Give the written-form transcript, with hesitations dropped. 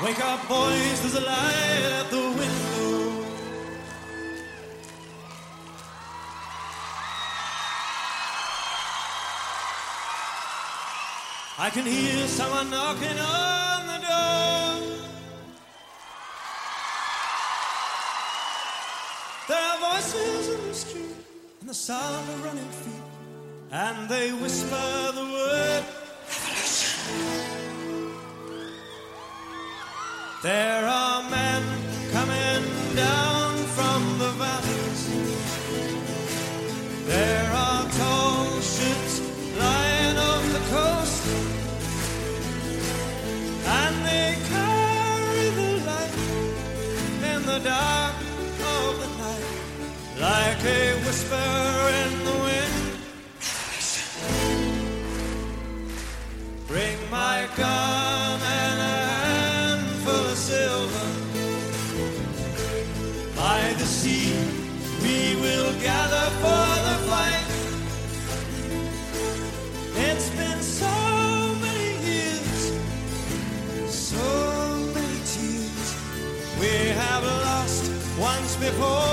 Wake up, boys, there's a light at the window. I can hear someone knocking on the door. There are voices in the street and the sound of running feet, and they whisper the word revolution. There are men coming down from the valleys. There are tall ships lying off the coast, and they carry the light in the dark of the night, like a whisper in the wind. Bring my gun and a handful of silver. By the sea we will gather for the fight. It's been so many years, so many tears we have lost once before.